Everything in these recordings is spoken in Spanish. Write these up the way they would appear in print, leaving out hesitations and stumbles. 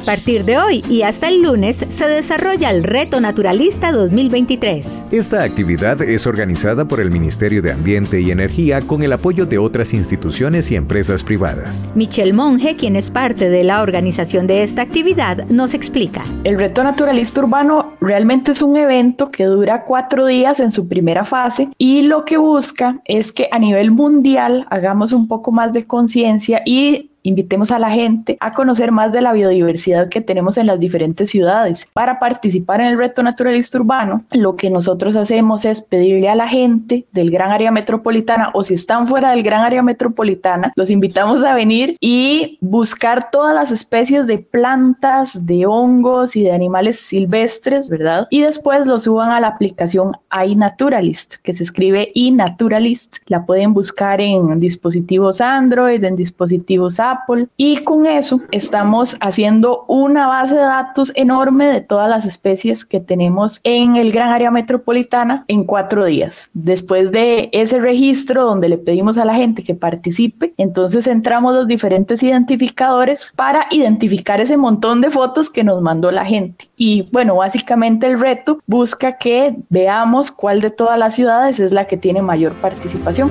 partir de hoy y hasta el lunes se desarrolla el Reto Naturalista 2023. Esta actividad es organizada por el Ministerio de Ambiente y Energía con el apoyo de otras instituciones y empresas privadas. Michelle Monge, quien es parte de la organización de esta actividad, nos explica. El Reto Naturalista Urbano realmente es un evento que dura 4 días en su primera fase y lo que busca es que a nivel mundial hagamos un poco más de conciencia y invitemos a la gente a conocer más de la biodiversidad que tenemos en las diferentes ciudades. Para participar en el Reto Naturalista Urbano, lo que nosotros hacemos es pedirle a la gente del Gran Área Metropolitana, o si están fuera del Gran Área Metropolitana, los invitamos a venir y buscar todas las especies de plantas, de hongos y de animales silvestres, ¿verdad? Y después lo suban a la aplicación iNaturalist, que se escribe iNaturalist. La pueden buscar en dispositivos Android, en dispositivos Apple, y con eso estamos haciendo una base de datos enorme de todas las especies que tenemos en el Gran Área Metropolitana en 4 días. Después de ese registro donde le pedimos a la gente que participe, entonces entramos los diferentes identificadores para identificar ese montón de fotos que nos mandó la gente. Y bueno, básicamente el reto busca que veamos cuál de todas las ciudades es la que tiene mayor participación.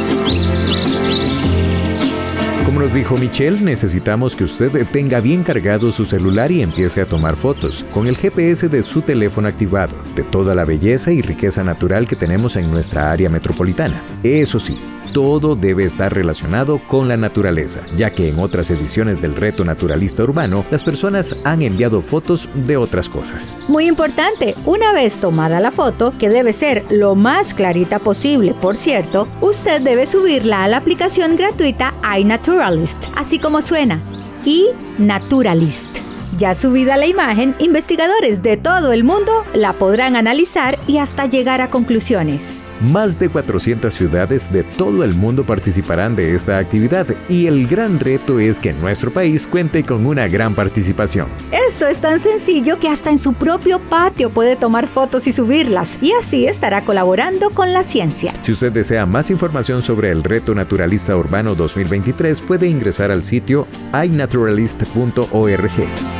Como nos dijo Michelle, necesitamos que usted tenga bien cargado su celular y empiece a tomar fotos con el GPS de su teléfono activado de toda la belleza y riqueza natural que tenemos en nuestra área metropolitana. Eso sí, todo debe estar relacionado con la naturaleza, ya que en otras ediciones del Reto Naturalista Urbano, las personas han enviado fotos de otras cosas. Muy importante, una vez tomada la foto, que debe ser lo más clarita posible, por cierto, usted debe subirla a la aplicación gratuita iNaturalist, así como suena, iNaturalist. Ya subida la imagen, investigadores de todo el mundo la podrán analizar y hasta llegar a conclusiones. Más de 400 ciudades de todo el mundo participarán de esta actividad y el gran reto es que nuestro país cuente con una gran participación. Esto es tan sencillo que hasta en su propio patio puede tomar fotos y subirlas, y así estará colaborando con la ciencia. Si usted desea más información sobre el Reto Naturalista Urbano 2023, puede ingresar al sitio iNaturalist.org.